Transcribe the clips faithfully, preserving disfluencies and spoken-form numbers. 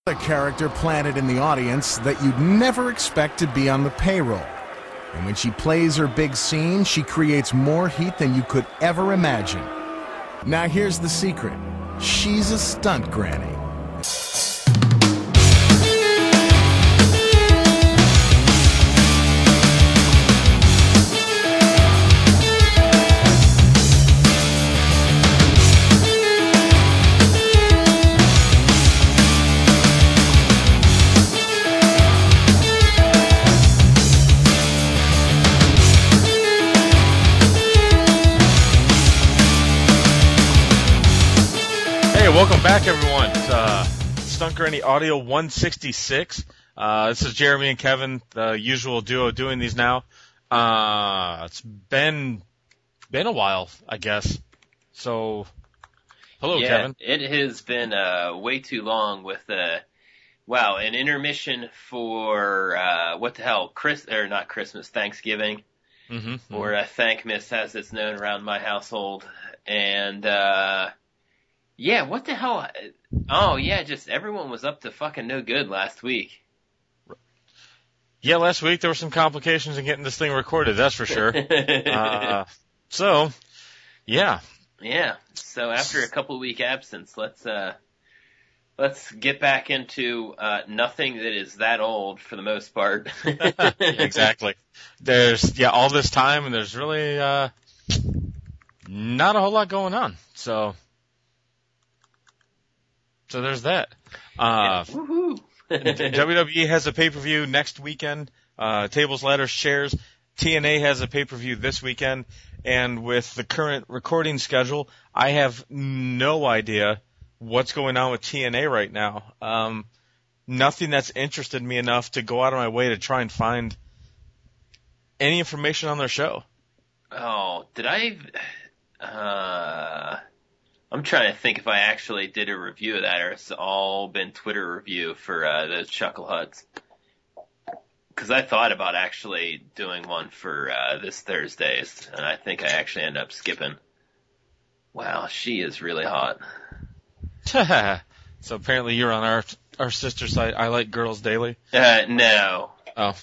A character planted in the audience that you'd never expect to be on the payroll. And when she plays her big scene, she creates more heat than you could ever imagine. Now here's the secret. She's a stunt granny. Welcome back, everyone. It's uh, Stunt Granny Audio one sixty-six. Uh, this is Jeremy and Kevin, the usual duo doing these now. Uh, it's been been a while, I guess. So, hello, yeah, Kevin. It has been uh, way too long with uh, wow, an intermission for uh, what the hell, Chris or not Christmas, Thanksgiving, mm-hmm, mm-hmm. or uh, Thankmas as it's known around my household, and. Uh, Yeah, what the hell? Oh, yeah, just everyone was up to fucking no good last week. Yeah, last week there were some complications in getting this thing recorded, that's for sure. uh, so, yeah. Yeah, so after a couple week absence, let's uh, let's get back into uh, nothing that is that old for the most part. Exactly. There's, yeah, all this time, and there's really uh, not a whole lot going on, so... So there's that. Uh, yeah. Woohoo! W W E has a pay-per-view next weekend. Uh, tables, ladders, chairs. T N A has a pay-per-view this weekend. And with the current recording schedule, I have no idea what's going on with T N A right now. Um, nothing that's interested me enough to go out of my way to try and find any information on their show. Oh, did I... Uh... I'm trying to think if I actually did a review of that, or it's all been Twitter review for uh, those Chuckle Huts. Because I thought about actually doing one for uh, this Thursday's, and I think I actually end up skipping. Wow, she is really hot. So apparently you're on our our sister site, I Like Girls Daily? Uh, no. Oh.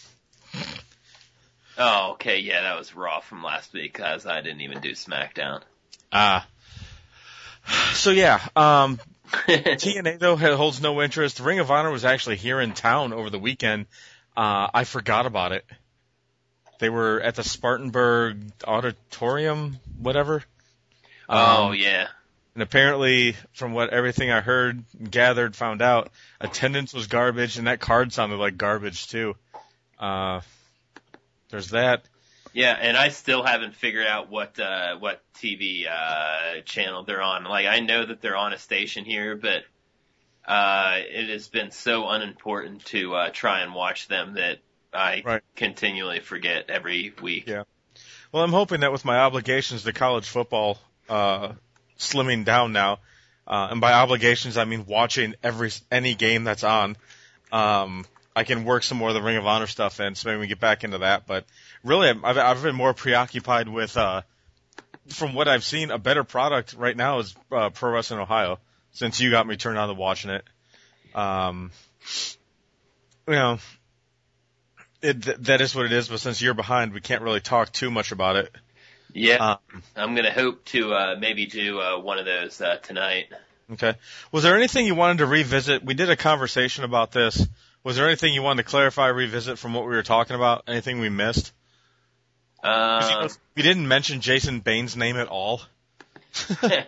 Oh, okay, yeah, that was Raw from last week, because I didn't even do SmackDown. Ah. So yeah, um, T N A though holds no interest. Ring of Honor was actually here in town over the weekend. Uh, I forgot about it. They were at the Spartanburg Auditorium, whatever. Oh um, yeah. And apparently, from what everything I heard, gathered, found out, attendance was garbage, and that card sounded like garbage too. Uh, there's that. Yeah, and I still haven't figured out what uh, what T V uh, channel they're on. Like, I know that they're on a station here, but uh, it has been so unimportant to uh, try and watch them that I right. continually forget every week. Yeah. Well, I'm hoping that with my obligations to college football uh, slimming down now, uh, and by obligations I mean watching every any game that's on, um, I can work some more of the Ring of Honor stuff in, so maybe we get back into that. But really, I've, I've been more preoccupied with, uh, from what I've seen, a better product right now is uh, Pro Wrestling Ohio, since you got me turned on to watching it. Um, you know, it, th- that is what it is, but since you're behind, we can't really talk too much about it. Yeah, um, I'm going to hope to uh, maybe do uh, one of those uh, tonight. Okay. Was there anything you wanted to revisit? We did a conversation about this. Was there anything you wanted to clarify, revisit from what we were talking about? Anything we missed? Uh, you know, we didn't mention Jason Bane's name at all. oh,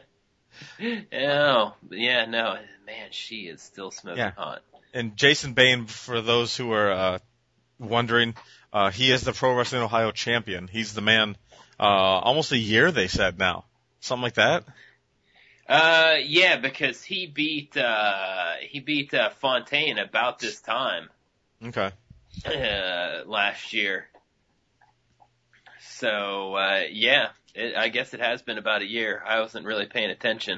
yeah, no, man, she is still smoking yeah. hot. And Jason Bane, for those who are uh, wondering, uh, he is the Pro Wrestling Ohio champion. He's the man. Uh, almost a year, they said now, something like that. Uh, yeah, because he beat, uh, he beat, uh, Fontaine about this time. Okay. Uh, last year. So, uh, yeah, it, I guess it has been about a year. I wasn't really paying attention.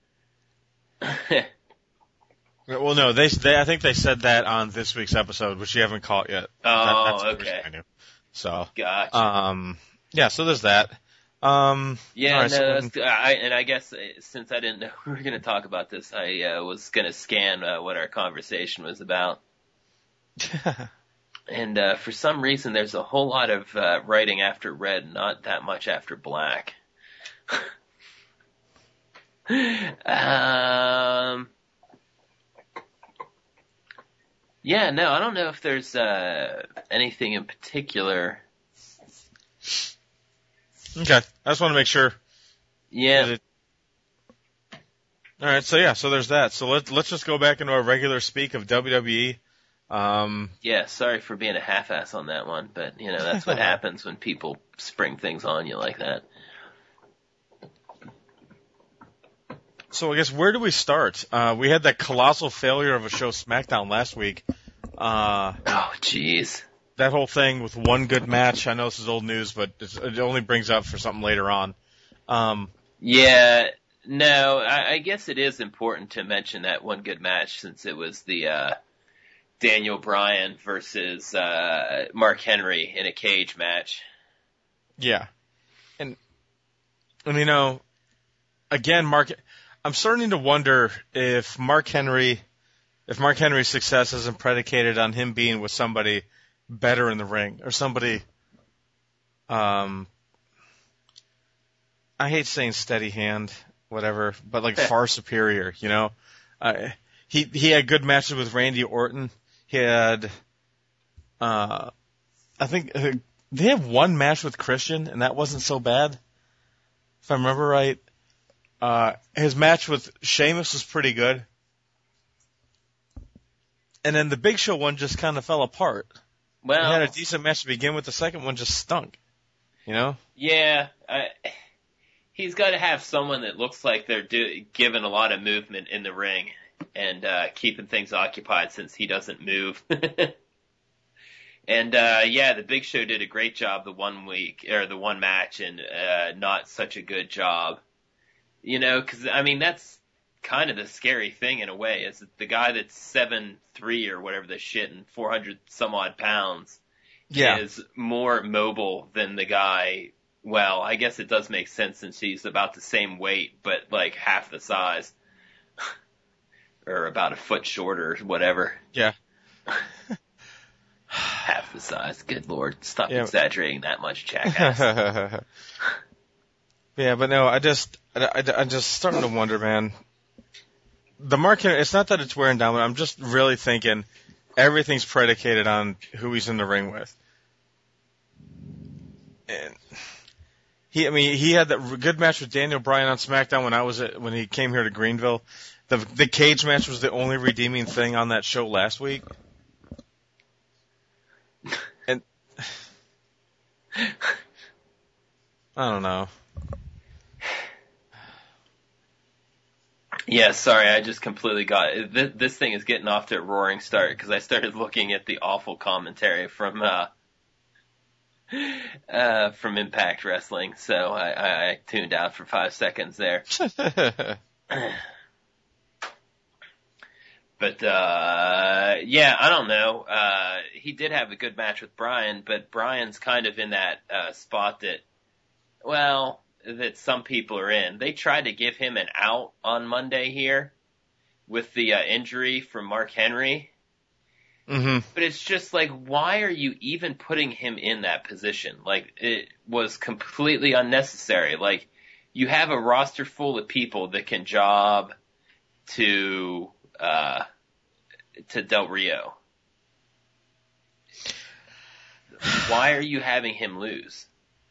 Well, no, they, they, I think they said that on this week's episode, which you haven't caught yet. Oh, that, that's okay. I knew. So, Gotcha. um, yeah, so there's that. Um, Yeah, right, no, so that's, I, and I guess uh, since I didn't know we were going to talk about this, I uh, was going to scan uh, what our conversation was about. And uh, for some reason, there's a whole lot of uh, writing after red, not that much after black. um, yeah, no, I don't know if there's uh, anything in particular. Okay, I just want to make sure. Yeah. It... All right, so yeah, so there's that. So let's let's just go back into our regular speak of W W E. Um, yeah, sorry for being a half-ass on that one, but you know that's what happens when people spring things on you like that. So I guess where do we start? Uh, we had that colossal failure of a show SmackDown last week. Uh, oh, jeez. That whole thing with one good match. I know this is old news, but it's, it only brings up for something later on. Um, yeah, no, I, I guess it is important to mention that one good match since it was the uh, Daniel Bryan versus uh, Mark Henry in a cage match. Yeah, and and you know, again, Mark. I'm starting to wonder if Mark Henry, if Mark Henry's success isn't predicated on him being with somebody better in the ring or somebody. Um, I hate saying steady hand, whatever, but like far superior. You know, uh, he he had good matches with Randy Orton. He had, uh, I think uh, they have one match with Christian, and that wasn't so bad, if I remember right. Uh, his match with Sheamus was pretty good. And then the Big Show one just kind of fell apart. Well, he had a decent match to begin with. The second one just stunk. You know? Yeah. I, he's got to have someone that looks like they're do, giving a lot of movement in the ring and uh, keeping things occupied since he doesn't move. And, uh, yeah, the Big Show did a great job the one week, or the one match, and uh, not such a good job. You know, because, I mean, that's kind of the scary thing in a way, is that the guy that's seven three or whatever the shit and four hundred some odd pounds yeah. is more mobile than the guy, well, I guess it does make sense since he's about the same weight, but like half the size. Or about a foot shorter, whatever. Yeah. Half the size. Good Lord. Stop yeah. exaggerating that much, jackass. Yeah, but no, I just, I, I, I'm just starting to wonder, man. The Mark Henry, it's not that it's wearing down, but I'm just really thinking everything's predicated on who he's in the ring with. And he, I mean, he had that good match with Daniel Bryan on SmackDown when I was at, when he came here to Greenville. The the cage match was the only redeeming thing on that show last week. And I don't know. Yeah, sorry, I just completely got it. This, this thing is getting off to a roaring start because I started looking at the awful commentary from uh, uh, from Impact Wrestling, so I, I, I tuned out for five seconds there. But uh, yeah, I don't know. Uh, he did have a good match with Bryan, but Bryan's kind of in that uh, spot that, well. that some people are in. They tried to give him an out on Monday here with the uh, injury from Mark Henry. Mm-hmm. But it's just like, why are you even putting him in that position? Like, it was completely unnecessary. Like, you have a roster full of people that can job to, uh, to Del Rio. Why are you having him lose?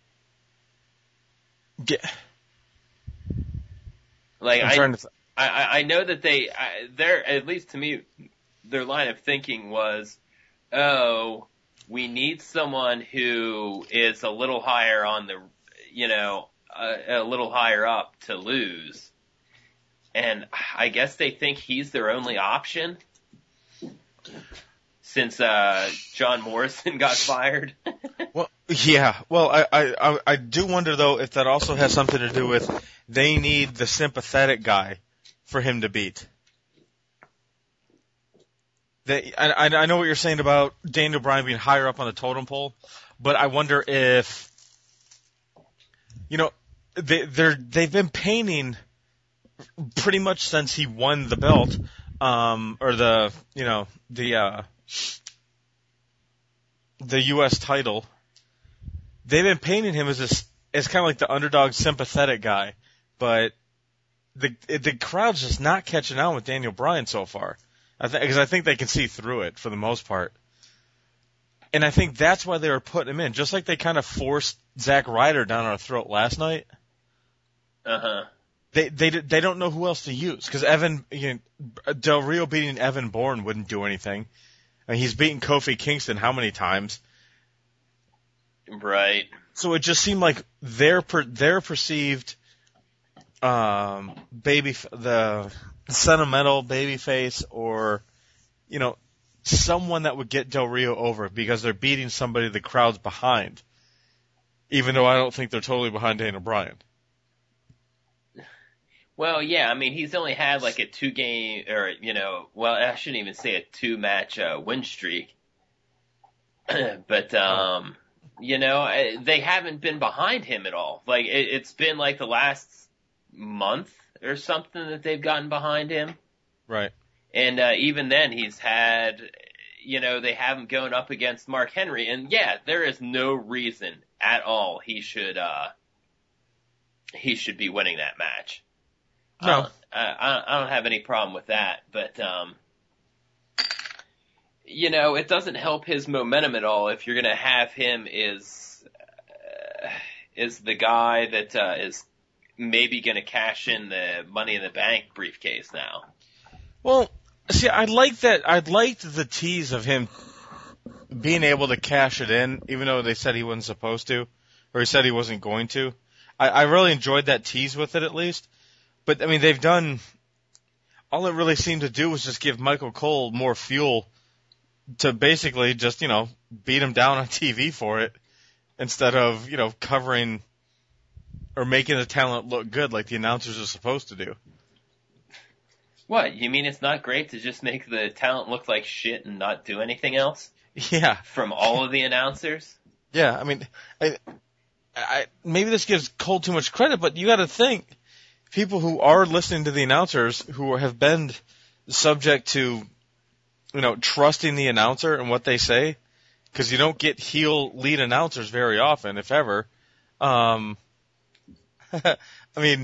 Yeah. Like I, th- I, I know that they, I, their at least to me, their line of thinking was, oh, we need someone who is a little higher on the, you know, a, a little higher up to lose, and I guess they think he's their only option since uh, John Morrison got fired. Well, yeah. Well, I, I, I do wonder, though, if that also has something to do with they need the sympathetic guy for him to beat. They, I, I know what you're saying about Daniel Bryan being higher up on the totem pole, but I wonder if, you know, they they're they've been painting pretty much since he won the belt, um, or the you know the uh, the U S title. They've been painting him as this as kind of like the underdog, sympathetic guy, but the the crowd's just not catching on with Daniel Bryan so far. I think because I think they can see through it for the most part, and I think that's why they were putting him in, just like they kind of forced Zack Ryder down our throat last night. Uh huh. They they they don't know who else to use because Evan you know, Del Rio beating Evan Bourne wouldn't do anything. I mean, he's beaten Kofi Kingston how many times? Right. So it just seemed like their per, their perceived um, baby the sentimental baby face, or you know someone that would get Del Rio over because they're beating somebody the crowd's behind. Even though I don't think they're totally behind Daniel Bryan. Well, yeah, I mean, he's only had like a two game, or, you know, well, I shouldn't even say a two match uh, win streak. But, um, you know, they haven't been behind him at all. Like, it, it's been like the last month or something that they've gotten behind him. Right. And uh, even then, he's had, you know, they have him going up against Mark Henry. And, yeah, there is no reason at all he should, uh, he should be winning that match. No, I, I, I don't have any problem with that, but um, you know, it doesn't help his momentum at all if you're going to have him is uh, is the guy that uh, is maybe going to cash in the Money in the Bank briefcase now. Well, see, I like that. I liked the tease of him being able to cash it in, even though they said he wasn't supposed to, or he said he wasn't going to. I, I really enjoyed that tease with it, at least. But, I mean, they've done – all it really seemed to do was just give Michael Cole more fuel to basically just, you know, beat him down on T V for it instead of, you know, covering or making the talent look good like the announcers are supposed to do. What, you mean it's not great to just make the talent look like shit and not do anything else? Yeah. From all of the announcers? Yeah, I mean, I, I, maybe this gives Cole too much credit, but you got to think – people who are listening to the announcers who have been subject to, you know, trusting the announcer and what they say, because you don't get heel lead announcers very often, if ever. Um, I mean,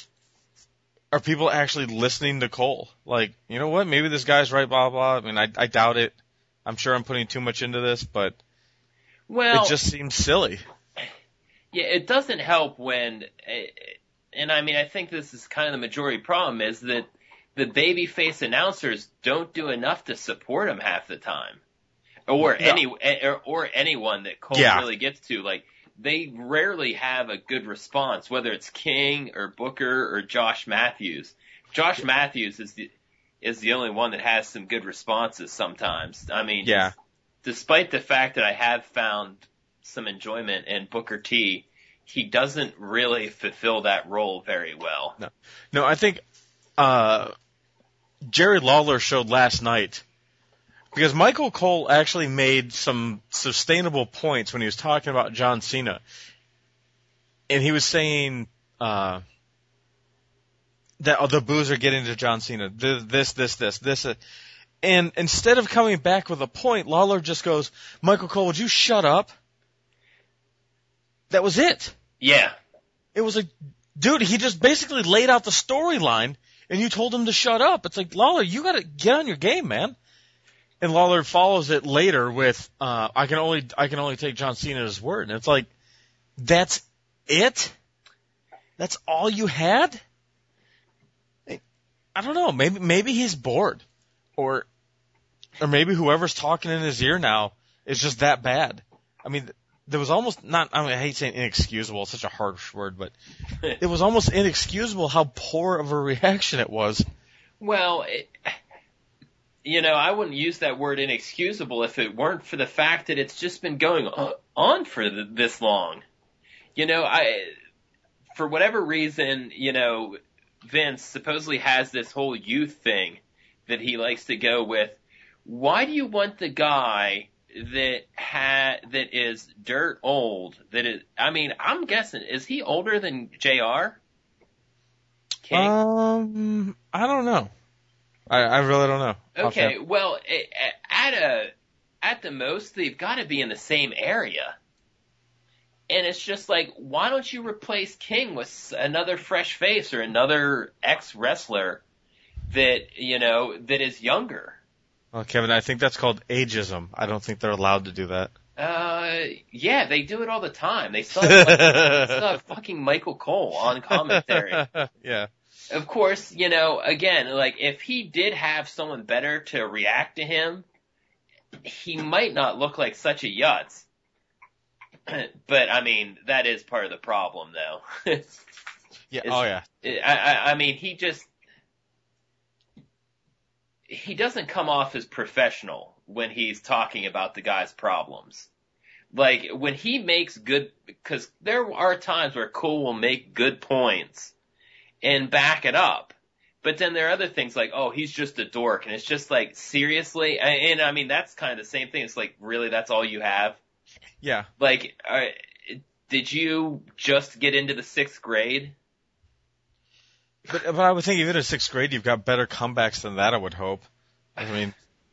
are people actually listening to Cole? Like, you know what? Maybe this guy's right, blah, blah. I mean, I, I doubt it. I'm sure I'm putting too much into this, but well, it just seems silly. Yeah, it doesn't help when... And I mean, I think this is kind of the majority problem is that the babyface announcers don't do enough to support him half the time, or no. any or, or anyone that Cole yeah. really gets to. Like they rarely have a good response, whether it's King or Booker or Josh Matthews. Josh Matthews is the is the only one that has some good responses sometimes. I mean, yeah. Despite the fact that I have found some enjoyment in Booker T, he doesn't really fulfill that role very well. No, no, I think uh, Jerry Lawler showed last night, because Michael Cole actually made some sustainable points when he was talking about John Cena. And he was saying uh, that oh, the boos are getting to John Cena, this, this, this, this. Uh, and instead of coming back with a point, Lawler just goes, Michael Cole, would you shut up? That was it. Yeah. It was like, dude, he just basically laid out the storyline, and you told him to shut up. It's like, Lawler, you got to get on your game, man. And Lawler follows it later with, uh, I can only I can only take John Cena at his word. And it's like, that's it? That's all you had? I don't know. Maybe maybe he's bored, or or maybe whoever's talking in his ear now is just that bad. I mean. There was almost not, I mean, I hate saying inexcusable, it's such a harsh word, but it was almost inexcusable how poor of a reaction it was. Well, it, you know, I wouldn't use that word inexcusable if it weren't for the fact that it's just been going on for the, this long. You know, I, for whatever reason, you know, Vince supposedly has this whole youth thing that he likes to go with. Why do you want the guy that ha that is dirt old. That is, I mean, I'm guessing, is he older than J R? King? Um, I don't know. I, I really don't know. Okay, Okay. well, it, at a at the most, they've got to be in the same area. And it's just like, why don't you replace King with another fresh face or another ex-wrestler that, you know, that is younger? Well, Kevin, I think that's called ageism. I don't think they're allowed to do that. Uh, yeah, they do it all the time. They still have, like, they still have fucking Michael Cole on commentary. Yeah. Of course, you know, again, like, if he did have someone better to react to him, he might not look like such a yutz. But, I mean, that is part of the problem, though. Yeah. Oh, yeah. I, I, I mean, he just, he doesn't come off as professional when he's talking about the guy's problems. Like, when he makes good, because there are times where Cole will make good points and back it up. But then there are other things like, oh, he's just a dork. And it's just like, seriously? And, and I mean, that's kind of the same thing. It's like, really, that's all you have? Yeah. Like, uh, did you just get into the sixth grade? But, but I would think even in sixth grade, you've got better comebacks than that, I would hope. I mean.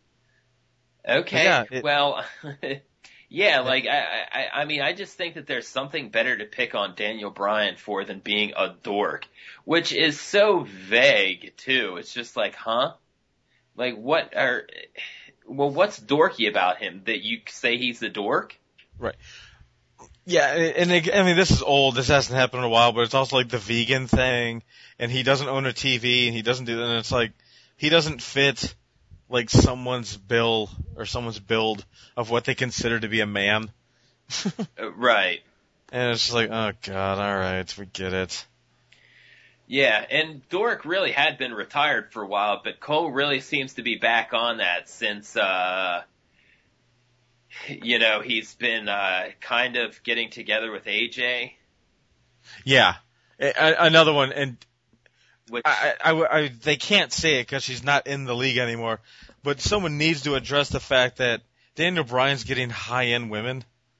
Okay. Yeah, it, well, yeah, like, I, I, I mean, I just think that there's something better to pick on Daniel Bryan for than being a dork, which is so vague, too. It's just like, huh? Like, what are, well, what's dorky about him that you say he's a dork? Right. Yeah, and it, I mean, this is old. This hasn't happened in a while, but it's also like the vegan thing, and he doesn't own a T V, and he doesn't do that, and it's like, he doesn't fit, like, someone's bill, or someone's build of what they consider to be a man. Right. And it's just like, oh god, alright, we get it. Yeah, and Dork really had been retired for a while, but Cole really seems to be back on that since, uh, you know, he's been, uh, kind of getting together with A J. Yeah. A- a- another one, and Which, I, I, I, they can't say it because she's not in the league anymore, but someone needs to address the fact that Daniel Bryan's getting high-end women.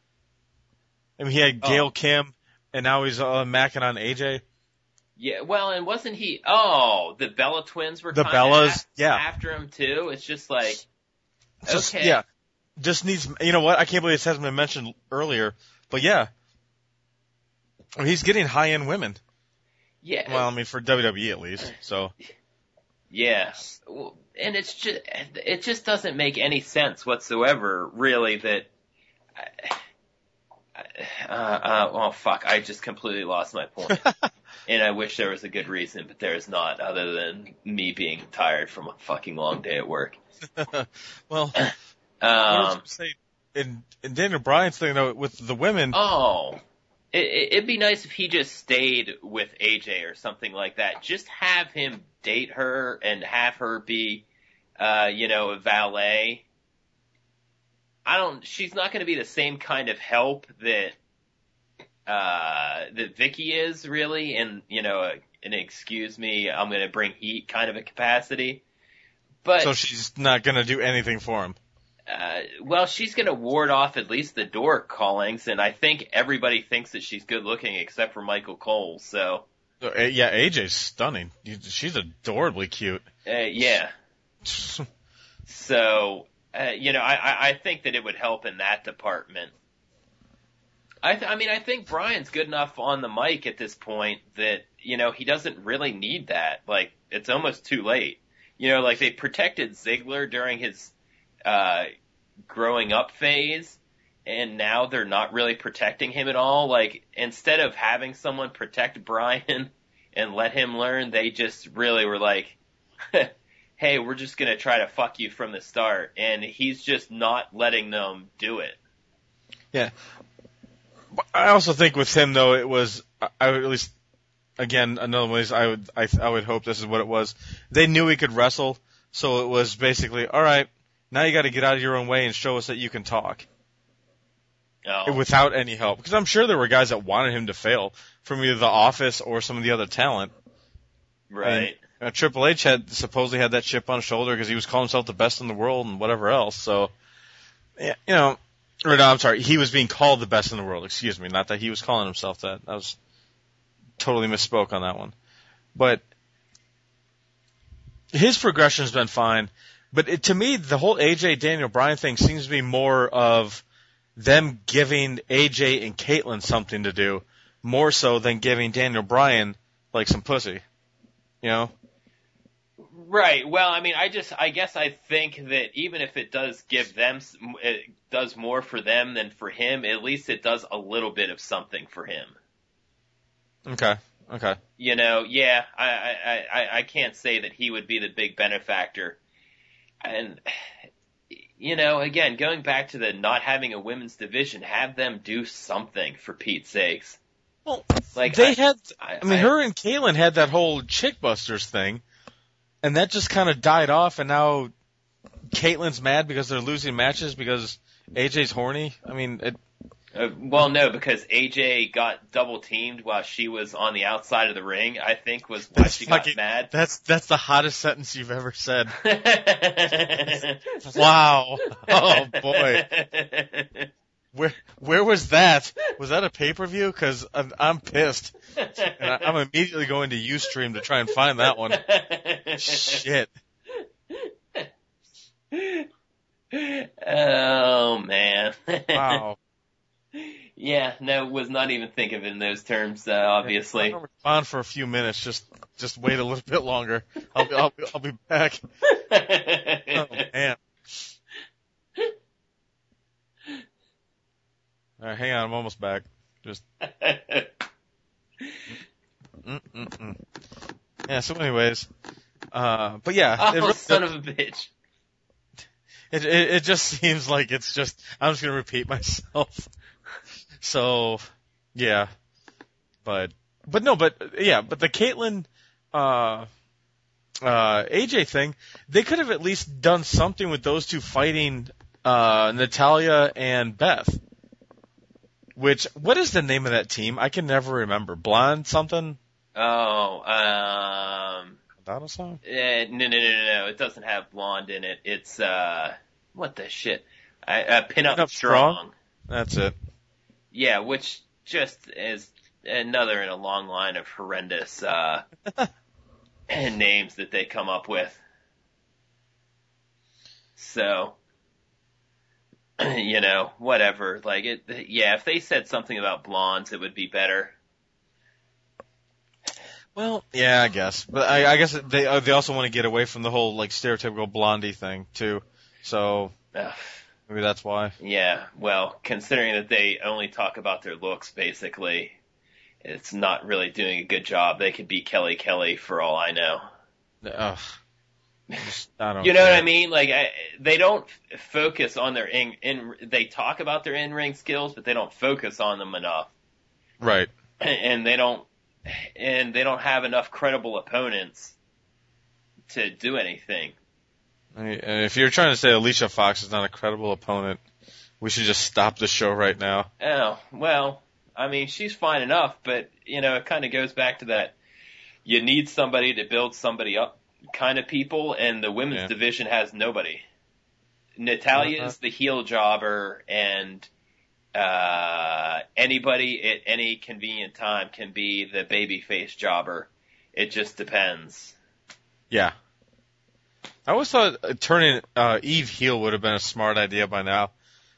I mean, he had Gail Oh. Kim, and now he's uh, macking on A J. yeah, well, and wasn't he, oh, the Bella twins were The kind Bellas, of yeah. after him too? It's just like, Just, okay. yeah. Just needs, you know what? I can't believe this hasn't been mentioned earlier, but yeah. He's getting high-end women. Yeah. Well, I mean, for W W E at least, so. Yeah. Well, and it's just, it just doesn't make any sense whatsoever, really, that, uh, uh, oh fuck, I just completely lost my point. And I wish there was a good reason, but there is not, other than me being tired from a fucking long day at work. Well, what was Um, I say? In, in Daniel Bryan's thing, though, with the women, oh, it, it- it'd be nice if he just stayed with A J or something like that. Just have him date her and have her be, uh, you know, a valet. I don't, she's not going to be the same kind of help that, uh, that Vicky is really in, you know, a, an excuse me, I'm going to bring heat kind of a capacity. But, so she's not going to do anything for him. uh, well, she's going to ward off at least the door callings, and I think everybody thinks that she's good looking except for Michael Cole, so, Uh, Yeah, A J's stunning. She's adorably cute. uh, yeah. So, uh, you know, I, I, I think that it would help in that department. I, th- I mean, I think Brian's good enough on the mic at this point that, you know, he doesn't really need that. Like, it's almost too late. You know, like they protected Ziggler during his, uh, growing up phase, and now they're not really protecting him at all. Like, instead of having someone protect Brian and let him learn, they just really were like, hey, we're just gonna try to fuck you from the start, and he's just not letting them do it. Yeah. I also think with him though, it was I I would at least again another way is I would I, I would hope this is what it was. They knew he could wrestle, so it was basically all right. Now you got to get out of your own way and show us that you can talk Oh. without any help. Because I'm sure there were guys that wanted him to fail from either The Office or some of the other talent. Right. And, uh, Triple H had supposedly had that chip on his shoulder because he was calling himself the best in the world and whatever else. So Yeah, you know, or no, I'm sorry, he was being called the best in the world. Excuse me, not that he was calling himself that. I was totally misspoke on that one. But his progression's been fine. But it, to me, the whole A J Daniel Bryan thing seems to be more of them giving A J and Caitlyn something to do, more so than giving Daniel Bryan like some pussy. You know? Right. Well, I mean, I just, I guess I think that even if it does give them, it does more for them than for him, at least it does a little bit of something for him. Okay. Okay. You know, yeah, I, I, I, I can't say that he would be the big benefactor. And, you know, again, going back to the not having a women's division, have them do something for Pete's sakes. Well, like they I, had, I, I mean, I, her and Caitlyn had that whole Chickbusters thing, and that just kind of died off, and now Caitlyn's mad because they're losing matches because A J's horny. I mean, it, Uh, well, no, because A J got double teamed while she was on the outside of the ring, I think was why she got fucking, mad. That's that's the hottest sentence you've ever said. Wow. Oh boy. Where where was that? Was that a pay-per-view? Because I'm, I'm pissed. And I, I'm immediately going to Ustream to try and find that one. Shit. Oh, man. Wow. Yeah, no, was not even thinking of it in those terms, uh, obviously. I'm respond for a few minutes. Just just wait a little bit longer. I'll be, I'll be, I'll be back. Oh, man. All right, hang on. I'm almost back. Just. Mm-mm-mm. Yeah. So, anyways, uh, but yeah. Oh, it really, son of a bitch. It, it it just seems like it's just. I'm just gonna repeat myself. So, yeah. But but no, but yeah, but the Caitlyn, uh, uh, A J thing, they could have at least done something with those two fighting, uh, Natalya and Beth. Which, what is the name of that team? I can never remember. Blonde something? Oh, um, Madonna song? eh, no, no, no, no, no, it doesn't have blonde in it. It's, uh, what the shit? I, uh, Pin Up, Pin Up Strong. Strong? That's it. Yeah, which just is another in a long line of horrendous, uh, names that they come up with. So, you know, whatever. Like it, yeah. If they said something about blondes, it would be better. Well, yeah, I guess, but I, I guess they uh, they also want to get away from the whole like stereotypical blondie thing too. So Ugh. maybe that's why. Yeah. Well, considering that they only talk about their looks, basically, it's not really doing a good job. They could be Kelly Kelly for all I know. Ugh. Just, I don't You know care. what I mean? Like I, they don't f- focus on their in, in. They talk about their in-ring skills, but they don't focus on them enough. Right. And they don't, and they don't have enough credible opponents to do anything. I mean, and if you're trying to say Alicia Fox is not a credible opponent, we should just stop the show right now. Oh well, I mean she's fine enough, but you know it kind of goes back to that. You need somebody to build somebody up. Kind of people, and the women's Yeah. division has nobody. Natalya is Uh-huh. the heel jobber, and uh, anybody at any convenient time can be the babyface jobber. It just depends. Yeah. I always thought uh, turning uh, Eve heel would have been a smart idea by now.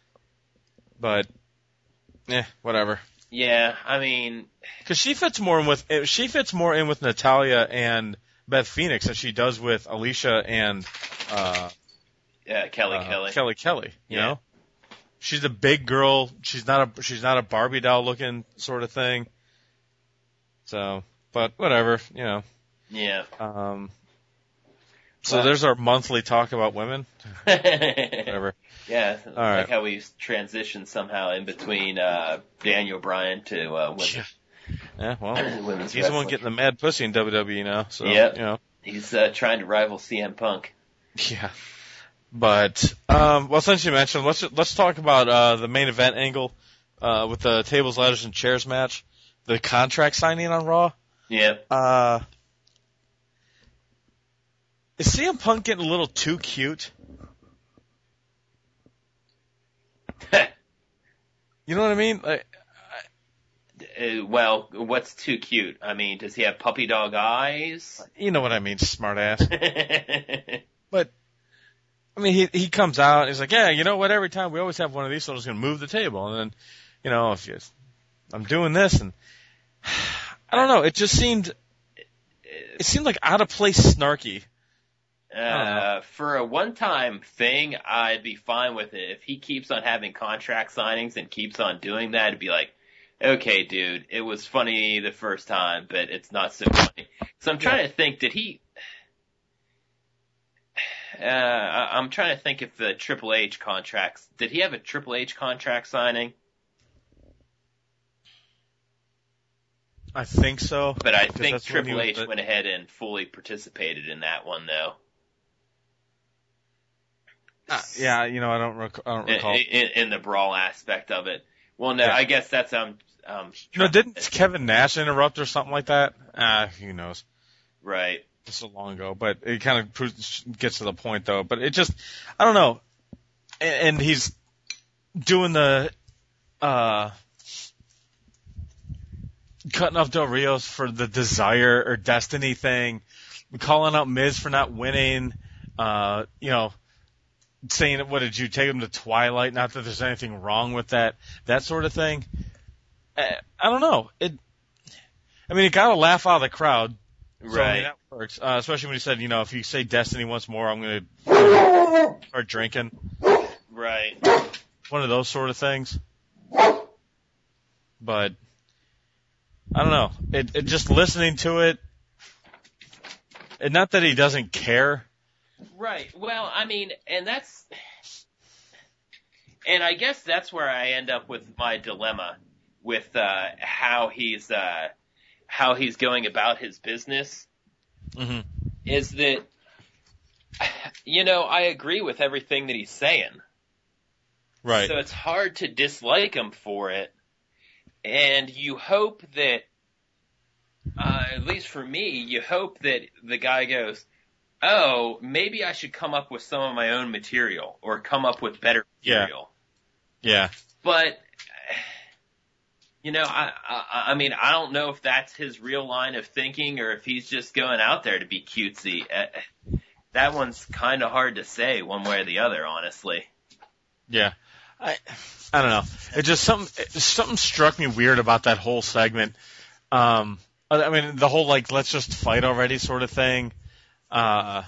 But, eh, whatever. Yeah, I mean, Because she fits more in with she fits more in with Natalya and Beth Phoenix than she does with Alicia and uh, yeah, Kelly uh, Kelly. Kelly Kelly. You Yeah. know, she's a big girl. She's not a she's not a Barbie doll looking sort of thing. So, but whatever. You know. Yeah. Um, so Well- there's our monthly talk about women. Whatever. Yeah, All like right. how we transitioned somehow in between uh, Daniel Bryan to uh, women, Yeah. Yeah, well, women's he's the one wrestling. getting the mad pussy in W W E now. So, Yep. you know. He's uh, trying to rival C M Punk. Yeah. But, um, well, since you mentioned, let's let's talk about uh, the main event angle uh, with the tables, ladders, and chairs match. The contract signing on Raw. Yep. Uh, is C M Punk getting a little too cute? You know what I mean? Like, Uh, well, what's too cute? I mean, does he have puppy dog eyes? you know what I mean, smart ass. But, I mean, he he comes out and he's like, yeah, you know what, every time we always have one of these, so I'm just going to move the table. And then, you know, if you, I'm doing this, and I don't know, it just seemed, it seemed like out of place snarky. Uh, for a one-time thing, I'd be fine with it. If he keeps on having contract signings and keeps on doing that, it'd be like, okay, dude, it was funny the first time, but it's not so funny. So I'm trying to think, did he, uh, I- I'm trying to think if the Triple H contracts, did he have a Triple H contract signing? I think so. But I because think that's when he Triple was H the- went ahead and fully participated in that one, though. Uh, yeah, you know, I don't, rec- I don't In, recall. in, in the brawl aspect of it. Well, no, Yeah. I guess that's um um. You know, didn't Kevin Nash interrupt or something like that? Ah, who knows? Right. It's so long ago, but it kind of proves, gets to the point though. But it just, I don't know. And, and he's doing the, uh, cutting off Del Rios for the desire or destiny thing, calling out Miz for not winning, uh, you know, saying, what did you take him to Twilight? Not that there's anything wrong with that, that sort of thing. I, I don't know. It, I mean, it got a laugh out of the crowd. So, I Right. mean, that works. Uh, especially when he said, you know, if you say Destiny once more, I'm going to start drinking. Right. One of those sort of things. But, I don't know. It, it just listening to it, and not that he doesn't care. Right. Well, I mean, and that's, and I guess that's where I end up with my dilemma with uh, how he's uh, how he's going about his business. Mm-hmm. Is that, you know, I agree with everything that he's saying. Right. So it's hard to dislike him for it, and you hope that, uh, at least for me, you hope that the guy goes, oh, maybe I should come up with some of my own material or come up with better material. Yeah. But, you know, I, I, I mean, I don't know if that's his real line of thinking or if he's just going out there to be cutesy. Uh, that one's kind of hard to say one way or the other, honestly. Yeah. I I don't know. It just something it, something struck me weird about that whole segment. Um, I mean, the whole like let's just fight already sort of thing. Uh,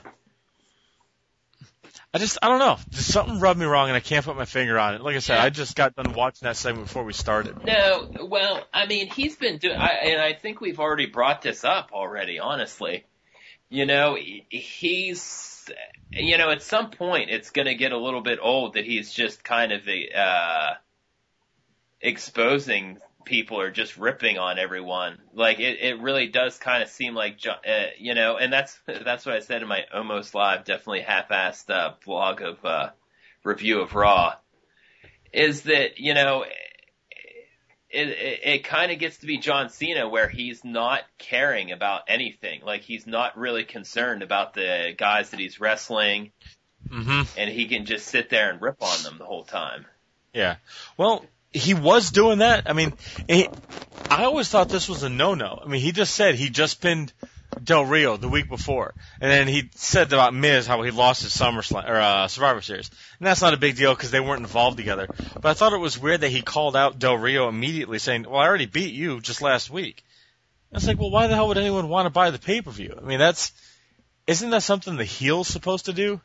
I just I don't know. Just something rubbed me wrong, and I can't put my finger on it. Like I said, Yeah. I just got done watching that segment before we started. No, well, I mean, he's been doing, and I think we've already brought this up already, honestly. You know, he- he's, you know, at some point it's going to get a little bit old that he's just kind of, uh, exposing people or just ripping on everyone. Like, it, it really does kind of seem like, uh, you know, and that's, that's what I said in my almost live, definitely half-assed, uh, blog of, uh, review of Raw, is that, you know, it, it, it kind of gets to be John Cena where he's not caring about anything. Like, he's not really concerned about the guys that he's wrestling, Mm-hmm. and he can just sit there and rip on them the whole time. Yeah. Well, he was doing that. I mean, he, I always thought this was a no-no. I mean, he just said he just pinned Del Rio the week before, and then he said about Miz how he lost his SummerSlam or uh, Survivor Series, and that's not a big deal because they weren't involved together. But I thought it was weird that he called out Del Rio immediately, saying, "Well, I already beat you just last week." I was like, "Well, why the hell would anyone want to buy the pay-per-view?" I mean, that's isn't that something the heel's supposed to do?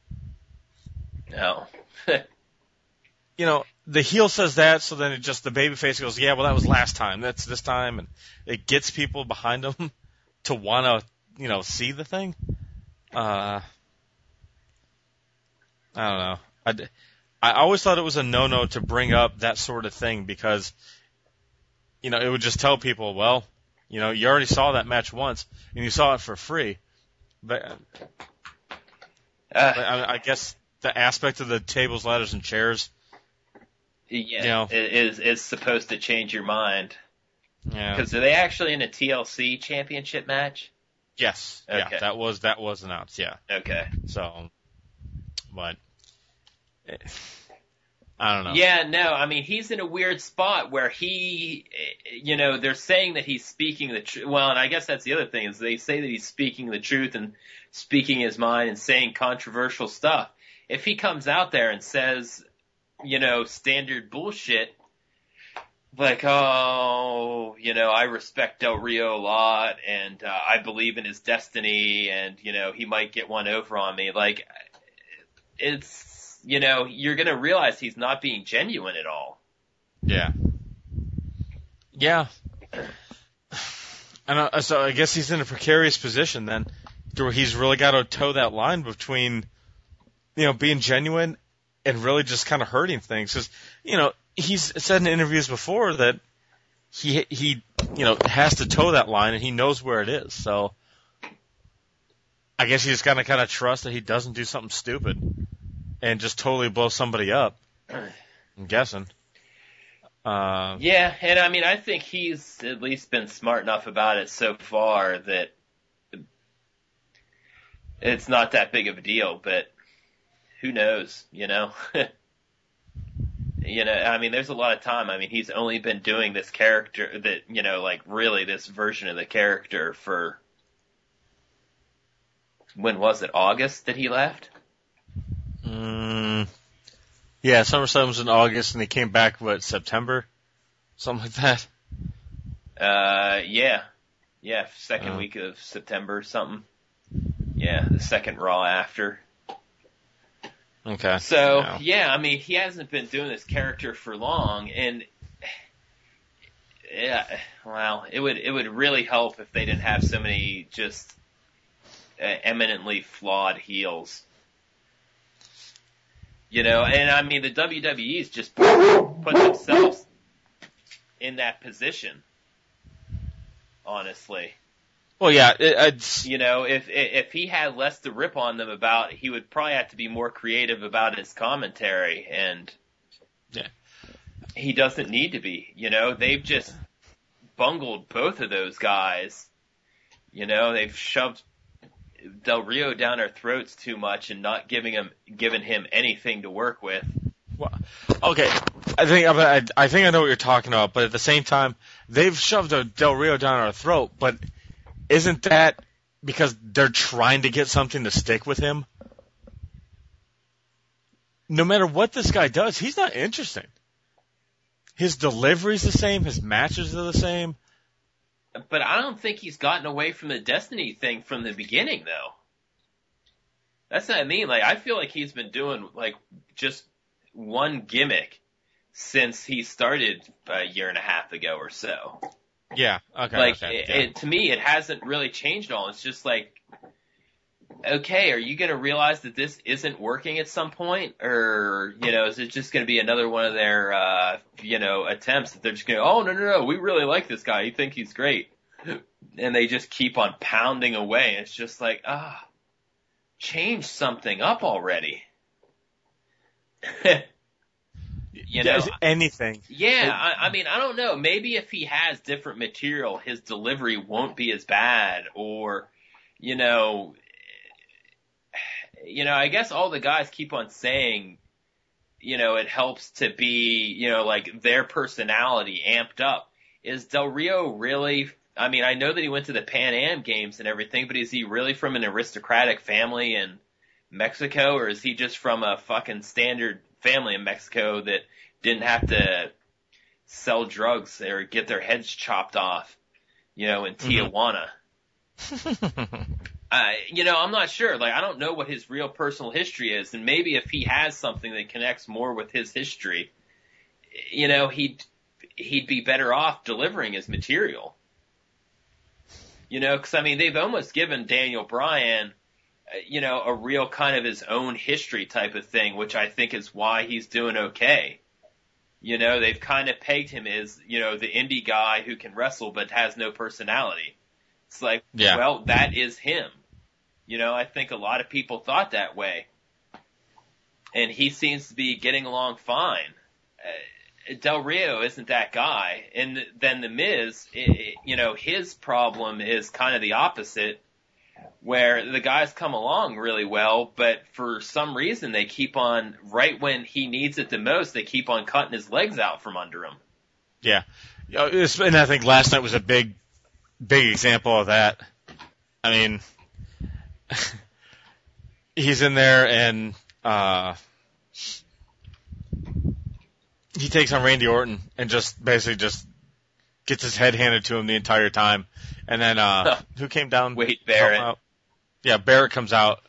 No. You know, the heel says that, so then it just the babyface goes, "Yeah, well, that was last time. That's this time," and it gets people behind them to want to, you know, see the thing. Uh, I don't know. I, I always thought it was a no-no to bring up that sort of thing because, you know, it would just tell people, well, you know, you already saw that match once and you saw it for free. But, Uh, but I, I guess the aspect of the tables, ladders, and chairs. yeah, you know. it is is supposed to change your mind. Yeah. Because are they actually in a T L C championship match? Yes. Okay. Yeah. That was that was announced. Yeah. Okay. So, but I don't know. Yeah, no, I mean, he's in a weird spot where he, you know, they're saying that he's speaking the truth. Well, and I guess that's the other thing is they say that he's speaking the truth and speaking his mind and saying controversial stuff. If he comes out there and says, you know, standard bullshit, like, oh, you know, I respect Del Rio a lot and uh, I believe in his destiny and, you know, he might get one over on me. Like, it's, you know, you're going to realize he's not being genuine at all. Yeah. Yeah. And uh, so I guess he's in a precarious position then, where he's really got to toe that line between, you know, being genuine and really just kind of hurting things. Because, you know, he's said in interviews before that he, he, you know, has to toe that line and he knows where it is. So I guess you just got to kind of trust that he doesn't do something stupid and just totally blow somebody up. I'm guessing. Uh, yeah, and I mean, I think he's at least been smart enough about it so far that it's not that big of a deal, but who knows, you know? You know, I mean, there's a lot of time. I mean, he's only been doing this character that, you know, like really this version of the character for, when was it, August that he left? Mm, yeah, SummerSlam was in August, and they came back, what, September? Something like that? Uh, yeah. Yeah, second uh, week of September or something. Yeah, the second Raw after. Okay. So, yeah. yeah, I mean, he hasn't been doing this character for long, and yeah, well, it would it would really help if they didn't have so many just uh, eminently flawed heels. You know, and I mean, the W W E's just put, put themselves in that position, honestly. Well, yeah, it, it's... You know, if if he had less to rip on them about, he would probably have to be more creative about his commentary, and yeah, he doesn't need to be. You know, they've just bungled both of those guys. You know, they've shoved Del Rio down their throats too much and not giving him giving him anything to work with. Well, okay, I think I, I think I know what you're talking about, but at the same time, they've shoved a Del Rio down our throat. But isn't that because they're trying to get something to stick with him? No matter what this guy does, he's not interesting. His delivery's the same, his matches are the same. But I don't think he's gotten away from the Destiny thing from the beginning, though. That's what I mean. Like, I feel like he's been doing, like, just one gimmick since he started a year and a half ago or so. Yeah, okay. Like, okay, it, yeah. it, to me, it hasn't really changed at all. It's just like, okay, are you going to realize that this isn't working at some point? Or, you know, is it just going to be another one of their, uh, you know, attempts that they're just going to, oh, no, no, no, we really like this guy. You think he's great. And they just keep on pounding away. It's just like, ah, change something up already. You know, anything. Yeah, I, I mean, I don't know. Maybe if he has different material, his delivery won't be as bad, or, you know, you know, I guess all the guys keep on saying, you know, it helps to be, you know, like their personality amped up. Is Del Rio really? I mean, I know that he went to the Pan Am Games and everything, but is he really from an aristocratic family in Mexico, or is he just from a fucking standard family in Mexico that didn't have to sell drugs or get their heads chopped off, you know, in Tijuana? Mm-hmm. uh, you know, I'm not sure. Like, I don't know what his real personal history is, and maybe if he has something that connects more with his history, you know, he'd he'd be better off delivering his material. You know, because I mean, they've almost given Daniel Bryan, you know, a real kind of his own history type of thing, which I think is why he's doing okay. You know, they've kind of pegged him as, you know, the indie guy who can wrestle but has no personality. It's like, yeah. Well, that is him. You know, I think a lot of people thought that way. And he seems to be getting along fine. Uh, Del Rio isn't that guy. And then The Miz, it, it, you know, his problem is kind of the opposite, where the guys come along really well, but for some reason they keep on, right when he needs it the most, they keep on cutting his legs out from under him. Yeah. And I think last night was a big, big example of that. I mean, he's in there and uh, he takes on Randy Orton and just basically just gets his head handed to him the entire time. And then uh, who came down? Wade Barrett. Out? Yeah, Barrett comes out.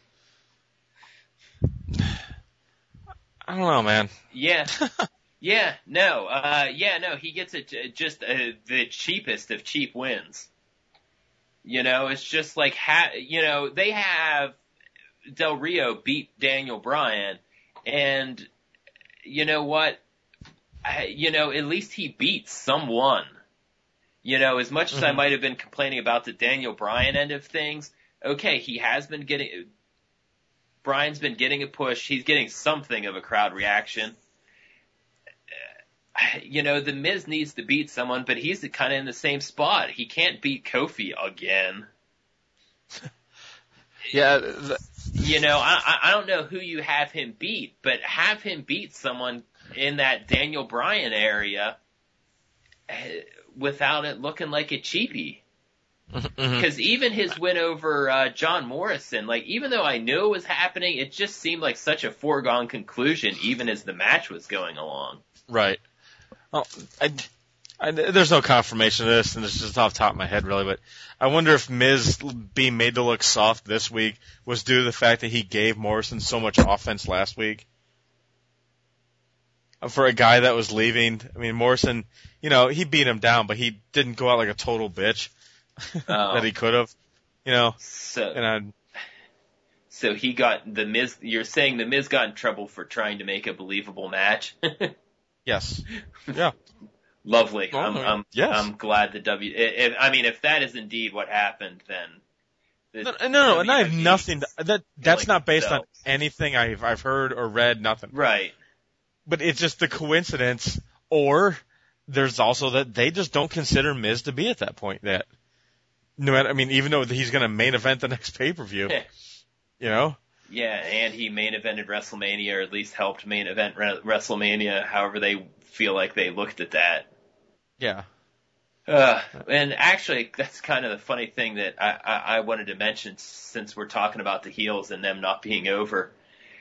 I don't know, man. Yeah. Yeah, no, uh, yeah, no, he gets it just uh, the cheapest of cheap wins. You know, it's just like, ha- you know, they have Del Rio beat Daniel Bryan, and you know what? I, you know, at least he beat someone. You know, as much as mm-hmm. I might have been complaining about the Daniel Bryan end of things, okay, he has been getting, Bryan's been getting a push, he's getting something of a crowd reaction. You know, The Miz needs to beat someone, but he's kind of in the same spot. He can't beat Kofi again. Yeah. The... You know, I, I don't know who you have him beat, but have him beat someone in that Daniel Bryan area without it looking like a cheapie. Because mm-hmm. even his win over uh, John Morrison, like, even though I knew it was happening, it just seemed like such a foregone conclusion, even as the match was going along. Right. Well, I, I, there's no confirmation of this, and it's just off the top of my head, really, but I wonder if Miz being made to look soft this week was due to the fact that he gave Morrison so much offense last week. For a guy that was leaving, I mean, Morrison, you know, he beat him down, but he didn't go out like a total bitch oh. that he could have, you know. So, and I, so he got the Miz, you're saying the Miz got in trouble for trying to make a believable match? Yes. Yeah. Lovely. Oh, I'm, I'm, yes. I'm glad the W. If, I mean, if that is indeed what happened, then. The no, no, no, and I have nothing. To, that that's like not based themselves. on anything I've I've heard or read. Nothing. Right. But it's just the coincidence, or there's also that they just don't consider Miz to be at that point yet. No matter, I mean, even though he's going to main event the next pay per view, you know. Yeah, and he main evented WrestleMania, or at least helped main event Re- WrestleMania, however they feel like they looked at that. Yeah. Uh, and actually, that's kind of the funny thing that I, I, I wanted to mention, since we're talking about the heels and them not being over.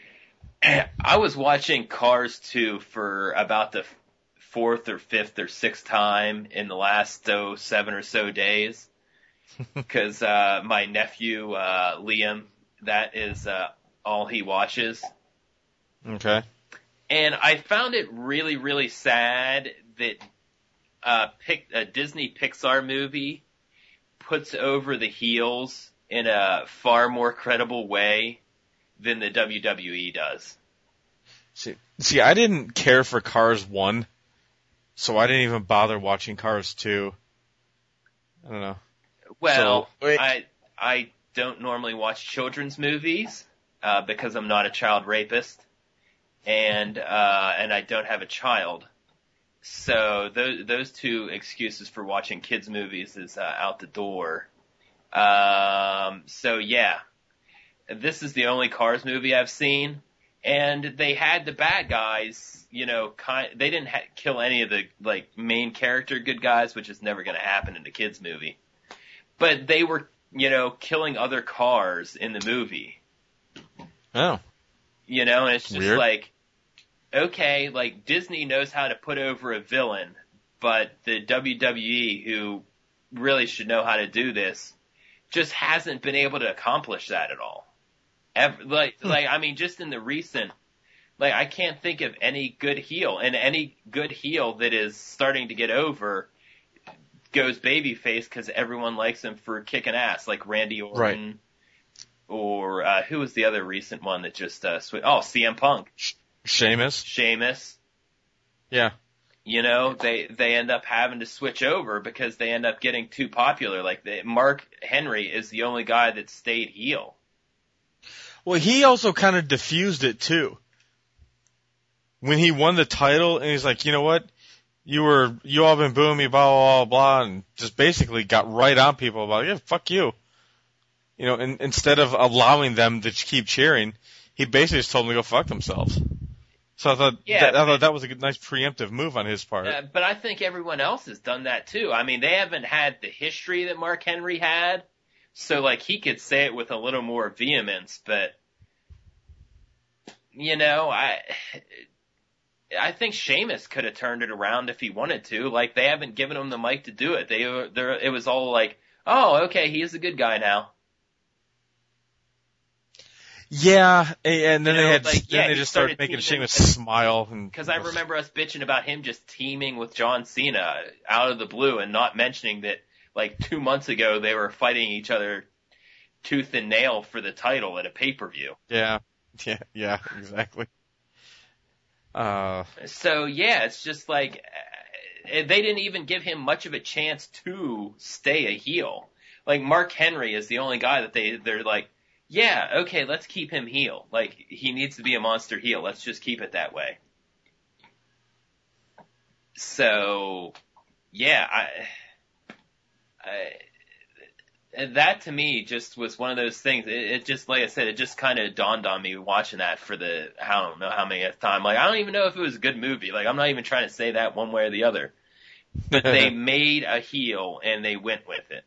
I was watching Cars two for about the fourth or fifth or sixth time in the last oh, seven or so days, because uh, my nephew, uh, Liam, that is uh, all he watches. Okay. And I found it really, really sad that uh, pic- a Disney Pixar movie puts over the heels in a far more credible way than the W W E does. See, see, I didn't care for Cars one, so I didn't even bother watching Cars two. I don't know. Well, so, I I don't normally watch children's movies uh, because I'm not a child rapist, and uh, and I don't have a child. So those those two excuses for watching kids movies is uh, out the door. Um, so yeah, this is the only Cars movie I've seen, and they had the bad guys. You know, kind they didn't ha- kill any of the like main character good guys, which is never going to happen in a kids movie. But they were, you know, killing other cars in the movie. Oh. You know, and it's just Weird. like, okay, like Disney knows how to put over a villain, but the W W E, who really should know how to do this, just hasn't been able to accomplish that at all. Ever, like, hmm. like I mean, just in the recent, like I can't think of any good heel, and any good heel that is starting to get over goes babyface because everyone likes him for kicking ass, like Randy Orton, right. or uh, who was the other recent one that just uh, sw- oh C M Punk, Sheamus, Sheamus, yeah. You know, they they end up having to switch over because they end up getting too popular. Like they, Mark Henry is the only guy that stayed heel. Well, he also kind of diffused it too. When he won the title, and he's like, you know what? You were, you all been booing me, blah, blah, blah, blah, and just basically got right on people about, yeah, fuck you. you know, in, instead of allowing them to keep cheering, he basically just told them to go fuck themselves. So I thought, Yeah, that, I but- thought that was a good, nice preemptive move on his part. Uh, but I think everyone else has done that too. I mean, they haven't had the history that Mark Henry had, so like he could say it with a little more vehemence. But you know, I I think Sheamus could have turned it around if he wanted to. Like they haven't given him the mic to do it. They they it was all like, oh, okay, he's a good guy now. Yeah, and then You know, they had, like, then yeah, they he just started started making teaming Sheamus with- smile. and Because I remember us bitching about him just teaming with John Cena out of the blue and not mentioning that like two months ago they were fighting each other tooth and nail for the title at a pay-per-view. Yeah, yeah, yeah, exactly. Uh, So yeah, it's just like uh, they didn't even give him much of a chance to stay a heel. Like Mark Henry is the only guy that they they're like, yeah, okay, let's keep him heel. Like he needs to be a monster heel. Let's just keep it that way. So yeah, I, I that to me just was one of those things. It, it just, like I said, it just kind of dawned on me watching that for the, I don't know how many time. Like, I don't even know if it was a good movie. Like, I'm not even trying to say that one way or the other. But they made a heel and they went with it.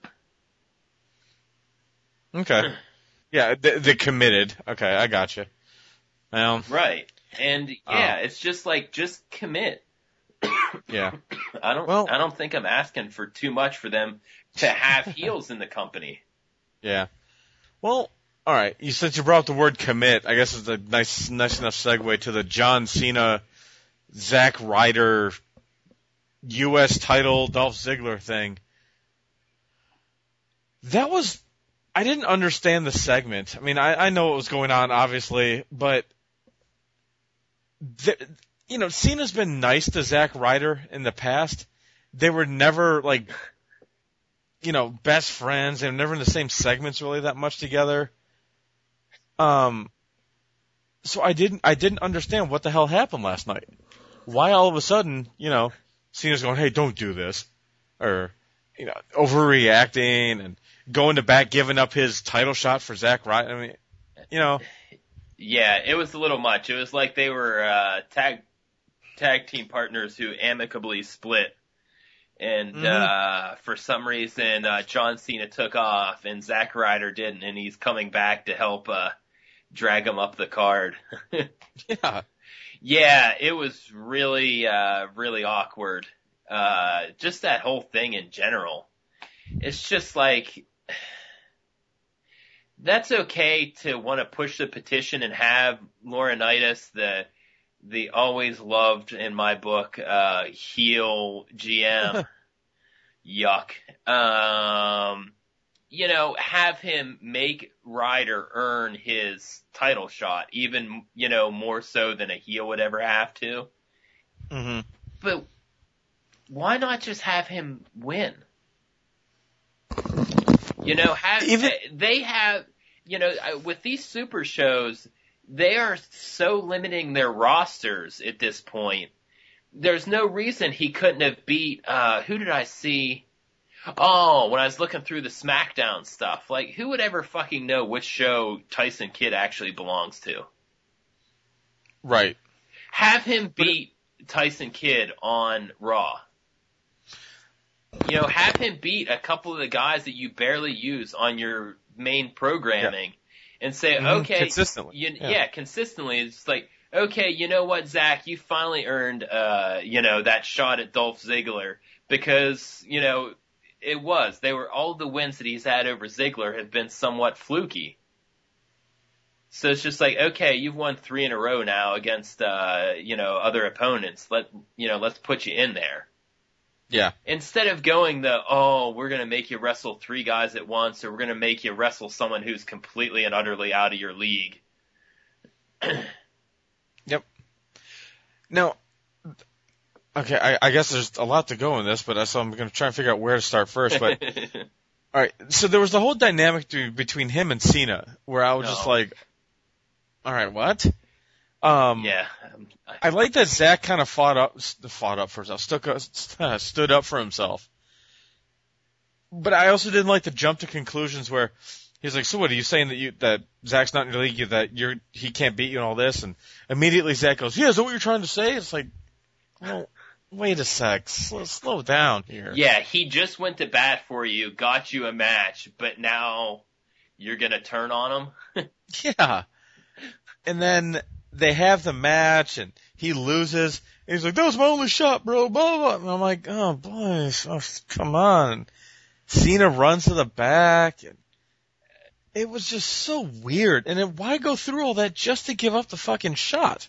okay. Yeah, they, they committed. Okay, I got you. Well, Right. And yeah, Oh. it's just like, just commit. yeah. I don't, Well- I don't think I'm asking for too much for them to have heels in the company. Yeah. Well, all right. You since you brought up the word commit, I guess it's a nice, nice enough segue to the John Cena, Zack Ryder, U S title, Dolph Ziggler thing. That was, I didn't understand the segment. I mean, I, I know what was going on, obviously, but the, you know, Cena's been nice to Zack Ryder in the past. They were never like, you know, best friends. They were never in the same segments really that much together. Um, so I didn't, I didn't understand what the hell happened last night. Why all of a sudden, you know, Cena's going, hey, don't do this, or you know, overreacting and going to back, giving up his title shot for Zack Ryder. I mean, you know, Yeah, it was a little much. It was like they were uh, tag tag team partners who amicably split, and Mhm. uh, for some reason uh, John Cena took off and Zack Ryder didn't, and he's coming back to help uh, drag him up the card. yeah, Yeah, it was really, uh, really awkward. Uh, just that whole thing in general. It's just like, that's okay to want to push the petition and have Laurinaitis, the, the always loved in my book, uh, heel G M. Yuck. Um, you know, have him make Ryder earn his title shot, even, you know, more so than a heel would ever have to. hmm But why not just have him win? You know, have, Even- they have, you know, with these super shows, they are so limiting their rosters at this point. There's no reason he couldn't have beat, uh, who did I see? Oh, when I was looking through the SmackDown stuff, like, who would ever fucking know which show Tyson Kidd actually belongs to? right. Have him beat Tyson Kidd on Raw. You know, have him beat a couple of the guys that you barely use on your main programming and say, Mhm. okay, Consistently. You, Yeah. yeah. consistently. It's like, okay, you know what, Zach, you finally earned, uh, you know, that shot at Dolph Ziggler because, you know, it was. They were, all the wins that he's had over Ziggler have been somewhat fluky. So it's just like, okay, you've won three in a row now against, uh, you know, other opponents. Let, you know, let's put you in there. Yeah. Instead of going the, oh, we're going to make you wrestle three guys at once, or we're going to make you wrestle someone who's completely and utterly out of your league. Yep. Now, okay, I, I guess there's a lot to go in this, but I, so I'm going to try and figure out where to start first. But all right, so there was the whole dynamic to, between him and Cena, where I was just No. like, all right, what? Um, yeah. um, I like that Zach kind of fought up, fought up for himself, stuck up, stood up for himself. But I also didn't like to jump to conclusions where he's like, so what are you saying that you that Zach's not in your league, that you're he can't beat you and all this? And immediately Zach goes, yeah, is that what you're trying to say? It's like, well, wait a sec, slow, slow down here. Yeah, he just went to bat for you, got you a match, but now you're gonna turn on him? Yeah. And then they have the match, and he loses. And he's like, that was my only shot, bro, blah, blah, blah. And I'm like, oh, boys, oh, come on. Cena runs to the back, and it was just so weird. And then why go through all that just to give up the fucking shot?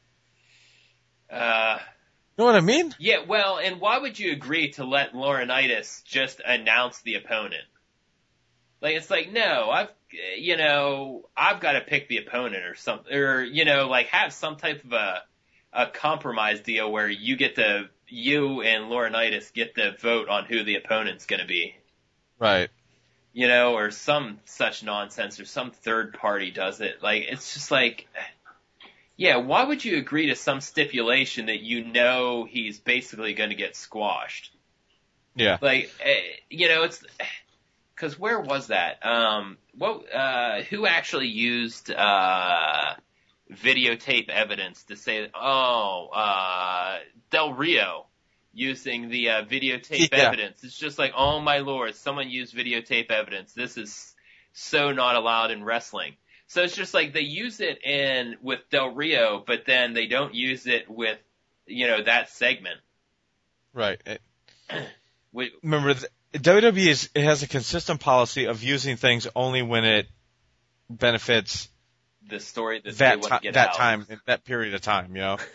Uh, you know what I mean? Yeah, well, and why would you agree to let Laurinaitis just announce the opponent? Like, it's like, no, I've, you know, I've got to pick the opponent or something, or, you know, like have some type of a, a compromise deal where you get to, you and Laurinaitis get to vote on who the opponent's going to be. Right. You know, or some such nonsense, or some third party does it. Like, it's just like, yeah, why would you agree to some stipulation that you know he's basically going to get squashed? Yeah. Like, you know, it's, because where was that? Um, what, uh, who actually used, uh, videotape evidence to say, oh, uh, Del Rio using the, uh, videotape yeah. evidence. It's just like, oh my lord, someone used videotape evidence. This is so not allowed in wrestling. So it's just like they use it in, with Del Rio, but then they don't use it with, you know, that segment. Right. It, we, remember, the, W W E is, it has a consistent policy of using things only when it benefits the story that, that, they want to get that out. time, that period of time, you know?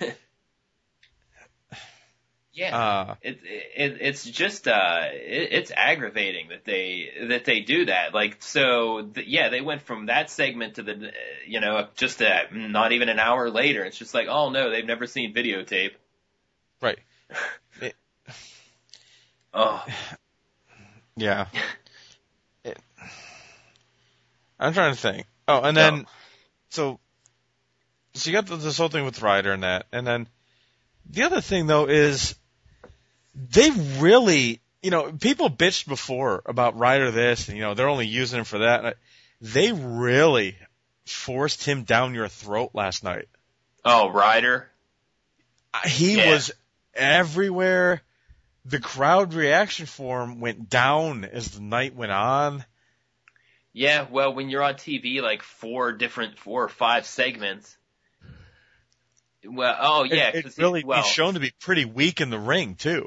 Yeah, uh, it, it, it's just uh, it, it's aggravating that they that they do that. Like, so the, yeah, they went from that segment to the, you know, just a, not even an hour later. It's just like, oh no, they've never seen videotape. Right. it, oh. Yeah. It, I'm trying to think. Oh, and then, No. so, so you got this whole thing with Ryder and that, and then the other thing though is they really, you know, people bitched before about Ryder this, and you know they're only using him for that. They really forced him down your throat last night. Oh, Ryder. He Yeah. was everywhere. The crowd reaction for him went down as the night went on. Yeah, well, when you're on T V, like four different, four or five segments. Well, oh yeah, It, it cause really he, well, he's shown to be pretty weak in the ring too.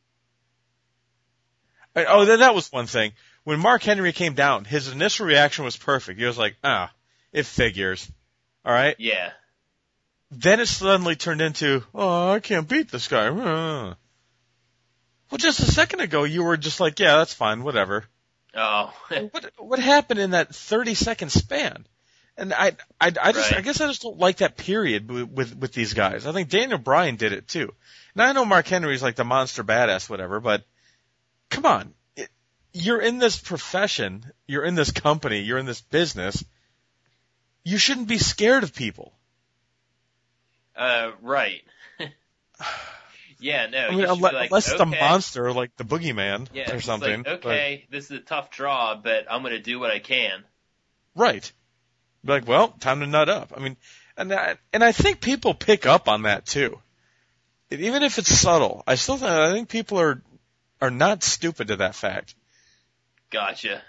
I- Oh, then that was one thing. When Mark Henry came down, his initial reaction was perfect. He was like, "Ah, it figures." All right. yeah, Then it suddenly turned into, "Oh, I can't beat this guy." Uh. Well, just a second ago, you were just like, "Yeah, that's fine, whatever." oh, What what happened in that thirty second span? And I I I just Right. I guess I just don't like that period with, with with these guys. I think Daniel Bryan did it too. Now I know Mark Henry's like the monster badass, whatever, but come on, it, you're in this profession, you're in this company, you're in this business. You shouldn't be scared of people. uh, right. Yeah, no, I you mean, should unless, be like, unless it's a okay. monster like the Boogeyman Yeah, or it's something. like, okay, this is a tough draw, but I'm going to do what I can. But, right. Be like, well, time to nut up. I mean, and I, and I think people pick up on that too. Even if it's subtle, I still think, I think people are are not stupid to that fact. Gotcha.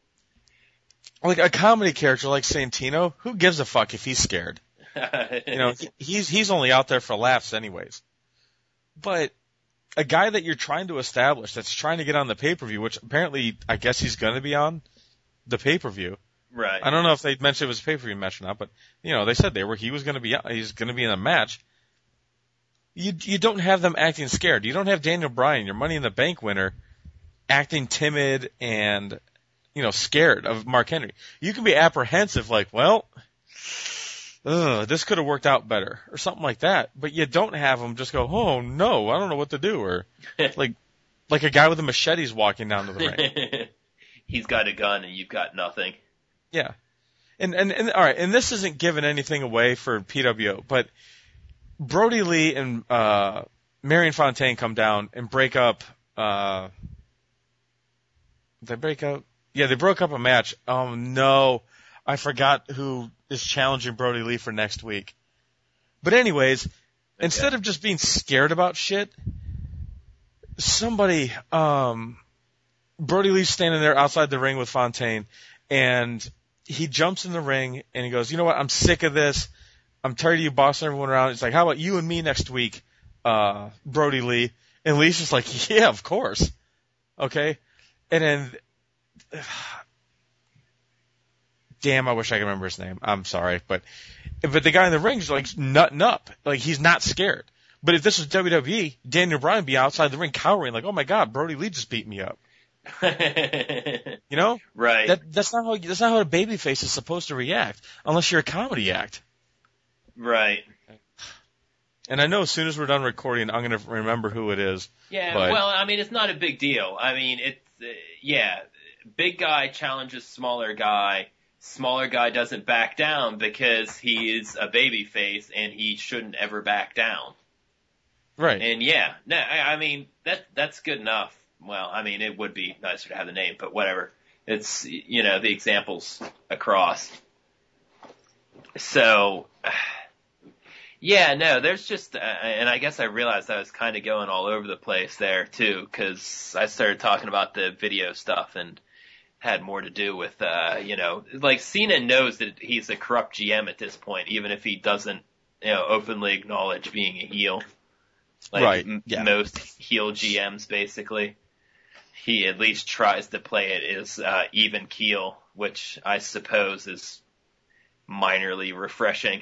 Like a comedy character like Santino, who gives a fuck if he's scared? You know, he, he's he's only out there for laughs anyways. But a guy that you're trying to establish, that's trying to get on the pay-per-view, which apparently I guess he's going to be on the pay-per-view. Right. I don't know if they mentioned it was a pay-per-view match or not, but you know they said they were. He was going to be. He's going to be in a match. You you don't have them acting scared. You don't have Daniel Bryan, your Money in the Bank winner, acting timid and you know scared of Mark Henry. You can be apprehensive, like, well, ugh, this could have worked out better or something like that. But you don't have him just go, oh no, I don't know what to do, or like like a guy with a machete's walking down to the ring. He's got a gun and you've got nothing. Yeah. And, and, and, all right, and this isn't giving anything away for P W O, but Brody Lee and, uh, Marion Fontaine come down and break up, uh, they break up? Yeah, they broke up a match. Oh, no. I forgot who is challenging Brody Lee for next week. But anyways, okay. Instead of just being scared about shit, somebody, um, Brody Lee's standing there outside the ring with Fontaine, and he jumps in the ring, and he goes, you know what, I'm sick of this. I'm tired of you bossing everyone around. It's like, how about you and me next week, uh, Brody Lee? And Lee's just like, yeah, of course. Okay? And then, damn, I wish I could remember his name. I'm sorry. But but the guy in the ring is like nutting up. Like, he's not scared. But if this was W W E, Daniel Bryan would be outside the ring cowering like, oh my God, Brody Lee just beat me up. You know? Right. That that's not how that's not how a babyface is supposed to react unless you're a comedy act. Right. And I know as soon as we're done recording, I'm going to remember who it is. Yeah, but... well, I mean, it's not a big deal. I mean, it's, uh, yeah, big guy challenges smaller guy. Smaller guy doesn't back down because he is a babyface and he shouldn't ever back down. Right. And yeah, no, I, I mean, that that's good enough. Well, I mean, it would be nicer to have the name, but whatever. It's, you know, the examples across. So, yeah, no, there's just, uh, and I guess I realized I was kind of going all over the place there too, because I started talking about the video stuff and had more to do with, uh, you know, like Cena knows that he's a corrupt G M at this point, even if he doesn't, you know, openly acknowledge being a heel. Like right. m- yeah. most heel G Ms, basically. He at least tries to play it as uh, even keel, which I suppose is minorly refreshing.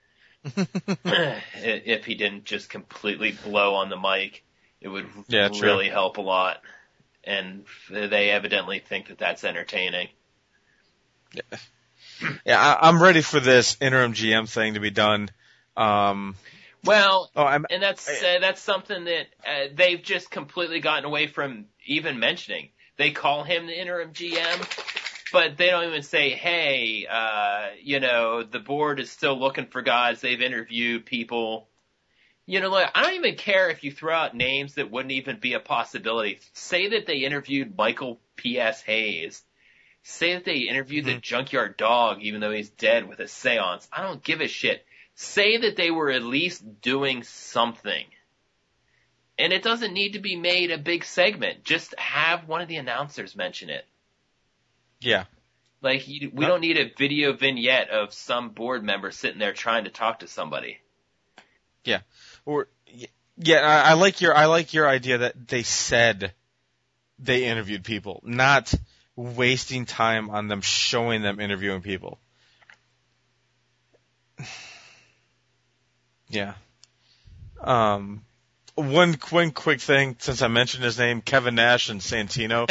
If he didn't just completely blow on the mic, it would yeah, really help a lot. And they evidently think that that's entertaining. Yeah, yeah I, I'm ready for this interim G M thing to be done. Um, well, oh, I'm, and that's uh, that's something that uh, they've just completely gotten away from even mentioning. They call him the interim G M, but they don't even say, hey, uh, you know, the board is still looking for guys. They've interviewed people. You know, like, I don't even care if you throw out names that wouldn't even be a possibility. Say that they interviewed Michael P S. Hayes. Say that they interviewed mm-hmm. the Junkyard Dog, even though he's dead, with a seance. I don't give a shit. Say that they were at least doing something. And it doesn't need to be made a big segment. Just have one of the announcers mention it. Yeah. Like, you, we don't need a video vignette of some board member sitting there trying to talk to somebody. Yeah. Or yeah, I, I like your I like your idea that they said they interviewed people, not wasting time on them showing them interviewing people. Yeah. Um, one one quick thing, since I mentioned his name, Kevin Nash and Santino.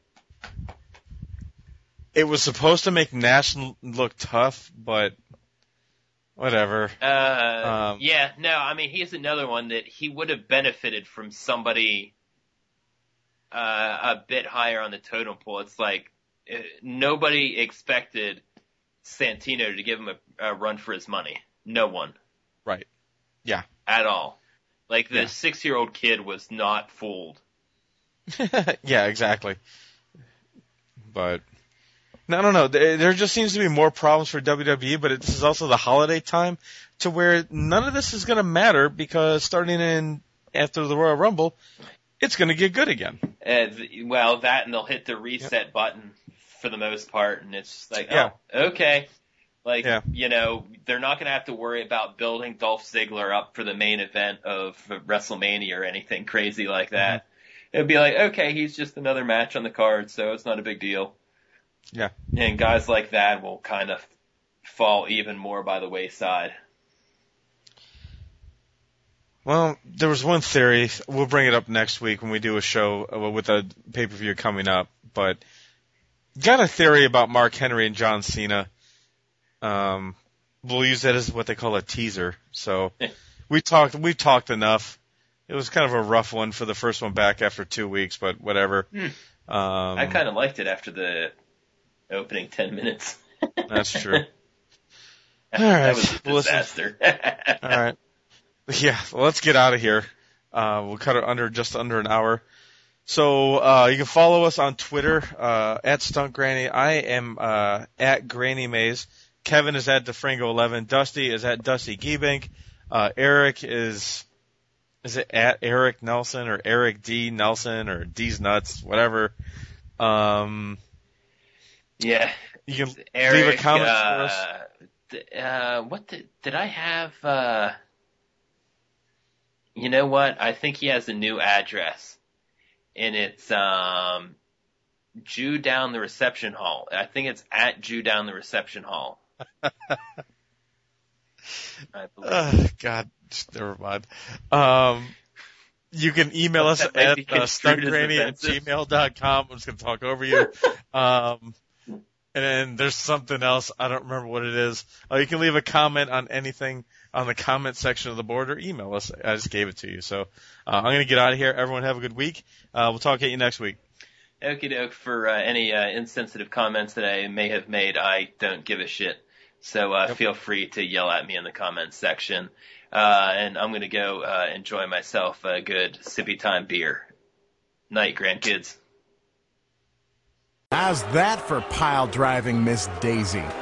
It was supposed to make Nash look tough, but whatever. Uh, um, yeah, no, I mean, he's another one that he would have benefited from somebody uh, a bit higher on the totem pole. It's like uh, nobody expected Santino to give him a, a run for his money. No one. Right. Yeah. At all. Like, the yeah. six-year-old kid was not fooled. Yeah, exactly. But... I don't know. There just seems to be more problems for W W E, but this is also the holiday time to where none of this is going to matter because starting in after the Royal Rumble, it's going to get good again. Uh, well, that and they'll hit the reset yep. button for the most part, and it's like, yeah. oh, okay. Like, yeah. you know, they're not going to have to worry about building Dolph Ziggler up for the main event of WrestleMania or anything crazy like that. Mm-hmm. It'd be like, okay, he's just another match on the card, so it's not a big deal. Yeah. And guys like that will kind of fall even more by the wayside. Well, there was one theory. We'll bring it up next week when we do a show with a pay-per-view coming up. But got a theory about Mark Henry and John Cena. Um, we'll use that as what they call a teaser. So we talked. We talked enough. It was kind of a rough one for the first one back after two weeks, but whatever. Hmm. Um, I kind of liked it after the opening ten minutes. That's true. All right. That was a disaster. Well, all right. Yeah, well, let's get out of here. Uh, we'll cut it under just under an hour. So uh, you can follow us on Twitter uh, at Stunt Granny. I am uh, at Granny Maze. Kevin is at DeFrango eleven. Dusty is at Dusty Geebank. Uh, Eric is is it at Eric Nelson or Eric D Nelson or D's Nuts, whatever. Um, yeah, you can Eric, leave a comment uh, for us. Th- uh, what did, did I have? Uh, you know what? I think he has a new address, and it's um, Jew Down the Reception Hall. I think it's at Jew Down the Reception Hall. I believe. Uh, God, never mind. Um, you can email us That might at be uh, construed as stuntgranny at offensive. gmail dot com. I'm just going to talk over you. Um, and then there's something else. I don't remember what it is. Uh, you can leave a comment on anything on the comment section of the board or email us. I just gave it to you. So uh, I'm going to get out of here. Everyone have a good week. Uh, we'll talk at you next week. Okie doke. For uh, any uh, insensitive comments that I may have made, I don't give a shit. So uh, Yep. feel free to yell at me in the comments section. Uh, and I'm going to go uh, enjoy myself a good sippy time beer. Night, grandkids. How's that for pile driving, Miss Daisy?